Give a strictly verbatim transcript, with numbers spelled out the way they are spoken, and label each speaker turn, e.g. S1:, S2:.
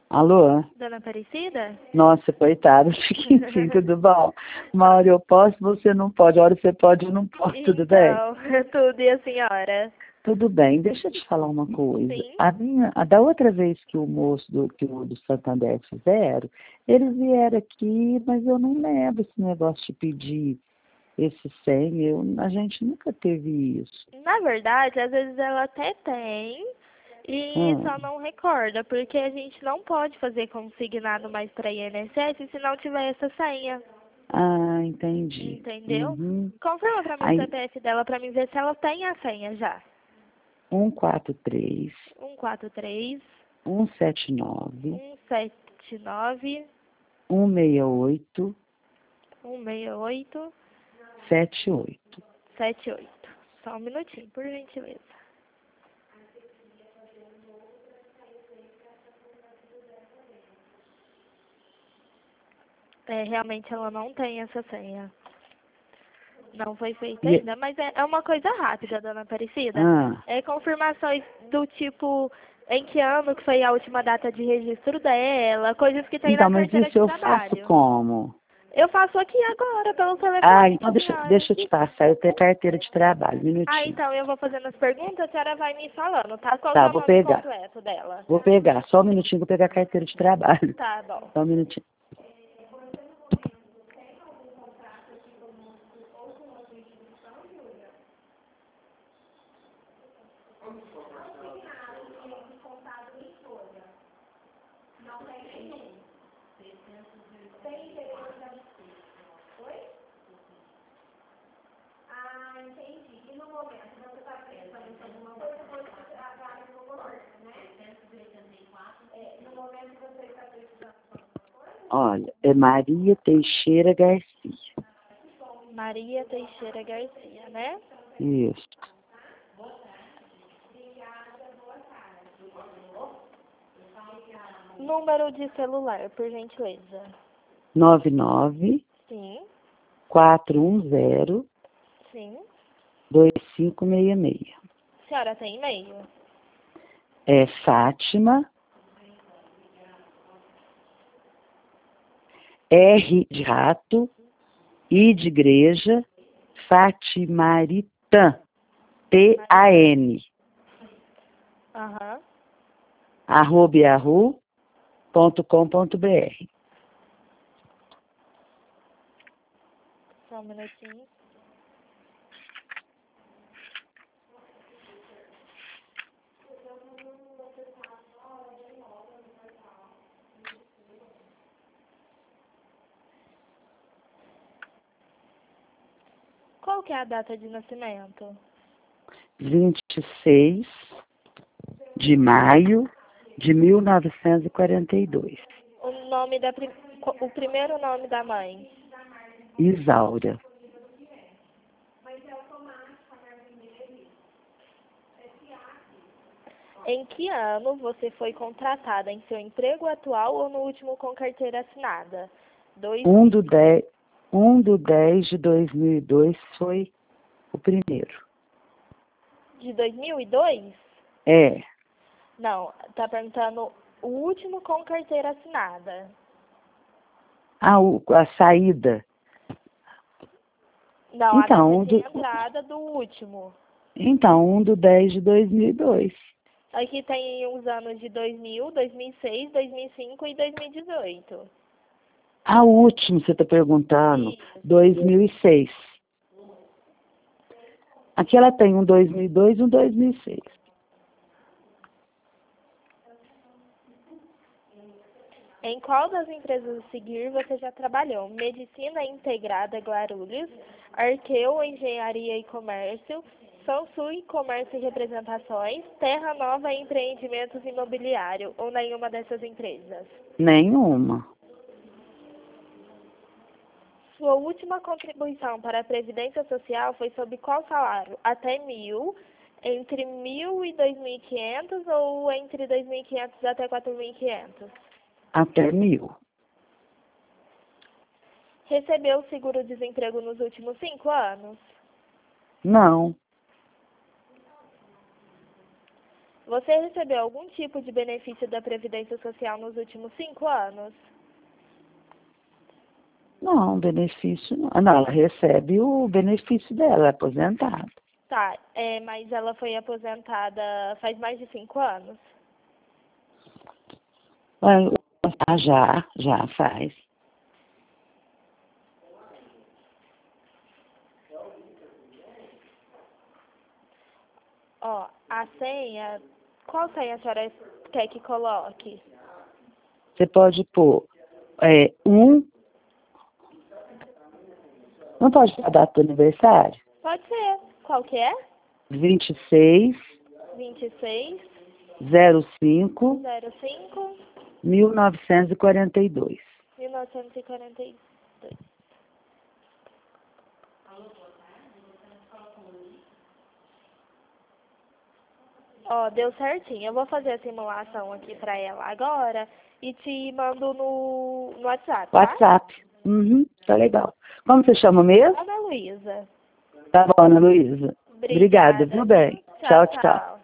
S1: Alô?
S2: Dona Aparecida?
S1: Nossa, coitada, Chiquinho, tudo bom? Uma hora eu posso, você não pode. A hora você pode, eu não posso, tudo bem?
S2: Então, tudo e a senhora?
S1: Tudo bem, deixa eu te falar uma coisa.
S2: Sim.
S1: A minha, a da outra vez que o moço do, que o do Santander fizeram, eles vieram aqui, mas eu não lembro esse negócio de pedir esse cem, eu, a gente nunca teve isso.
S2: Na verdade, às vezes ela até tem e
S1: Hum.
S2: só não recorda, porque a gente não pode fazer consignado mais para I N S S se não tiver essa senha.
S1: Ah, entendi.
S2: Entendeu?
S1: Uhum.
S2: Confirma para mim o
S1: Aí,
S2: C P F dela para mim ver se ela tem a senha já.
S1: um quatro três,
S2: um quatro três,
S1: um sete nove,
S2: um sete nove,
S1: um seis oito,
S2: um seis oito,
S1: sete oito.
S2: sete oito. Só um minutinho, por gentileza. É, realmente ela não tem essa senha. Não foi feita
S1: E,
S2: ainda, mas é, é uma coisa rápida, dona Aparecida.
S1: ah,
S2: É confirmações do tipo em que ano que foi a última data de registro dela, coisas que tem
S1: então,
S2: na
S1: mas
S2: carteira
S1: isso
S2: de
S1: eu faço
S2: trabalho.
S1: como?
S2: Eu faço aqui agora, pelo
S1: Ah,
S2: telefone,
S1: então deixa,
S2: senhora.
S1: deixa eu te passar, eu tenho carteira de trabalho, um
S2: Ah,
S1: minutinho.
S2: então eu vou fazendo as perguntas, a senhora vai me falando, tá? Qual que
S1: Tá,
S2: é o
S1: vou
S2: nome
S1: pegar.
S2: completo dela?
S1: Vou pegar, só um minutinho, vou pegar a carteira de trabalho.
S2: Tá bom.
S1: Só um minutinho. Olha, é Maria Teixeira Garcia.
S2: Maria Teixeira Garcia, né?
S1: Isso.
S2: Número de celular, por gentileza.
S1: nove nove
S2: Sim,
S1: quatro um zero
S2: sim.
S1: dois cinco seis seis.
S2: A senhora tem e-mail?
S1: É Fátima, R de rato, I de igreja, Fatimaritã, T A N,
S2: Aham.
S1: arroba yahoo ponto com ponto br.
S2: Só um minutinho. Qual que é a data de nascimento?
S1: vinte e seis de maio de mil novecentos e quarenta e dois.
S2: O nome da prim... o primeiro nome da mãe.
S1: Isaura.
S2: Em que ano você foi contratada em seu emprego atual ou no último com carteira assinada? Dois
S1: um do dez, um do dez de dois mil e dois foi o primeiro.
S2: de dois mil e dois?
S1: É,
S2: Não, tá perguntando o último com carteira assinada.
S1: a, o- a saída.
S2: Não, a
S1: Então,
S2: data
S1: um
S2: de
S1: do,
S2: entrada do último.
S1: então, um do dez de dois mil e dois.
S2: Aqui tem os anos de dois mil, dois mil e seis, dois mil e cinco e dois mil e dezoito.
S1: A última, você está perguntando,
S2: Isso.
S1: dois mil e seis. Aqui ela tem um dois mil e dois e um dois mil e seis.
S2: Em qual das empresas a seguir você já trabalhou? Medicina Integrada Guarulhos, Arqueu Engenharia e Comércio, Sansui Comércio e Representações, Terra Nova Empreendimentos Imobiliário ou nenhuma dessas empresas?
S1: Nenhuma.
S2: Sua última contribuição para a Previdência Social foi sob qual salário? Até mil, entre mil e dois mil e quinhentos ou entre dois mil e quinhentos até quatro mil e quinhentos?
S1: Até mil.
S2: Recebeu seguro-desemprego nos últimos cinco anos?
S1: Não.
S2: Você recebeu algum tipo de benefício da Previdência Social nos últimos cinco anos?
S1: Não, benefício não. Ah, não, ela recebe o benefício dela, é aposentada.
S2: Tá, é, mas ela foi aposentada faz mais de cinco anos?
S1: Ah, já, já faz.
S2: Ó, a senha, qual senha a senhora quer que coloque?
S1: Você pode pôr é, um. Não pode ser a data do aniversário?
S2: Pode ser. Qual que é?
S1: vinte e seis,
S2: vinte e seis,
S1: zero cinco,
S2: zero cinco,
S1: mil novecentos e quarenta e dois.
S2: mil novecentos e quarenta e dois. Ó, deu certinho. Eu vou fazer a simulação aqui pra ela agora e te mando no, no WhatsApp, tá?
S1: WhatsApp. Uhum, tá legal. Como você chama mesmo?
S2: Ana Luísa.
S1: Tá bom, Ana Luísa.
S2: Obrigada.
S1: Obrigada, viu bem?
S2: Tchau,
S1: Tchau, tchau.
S2: tchau.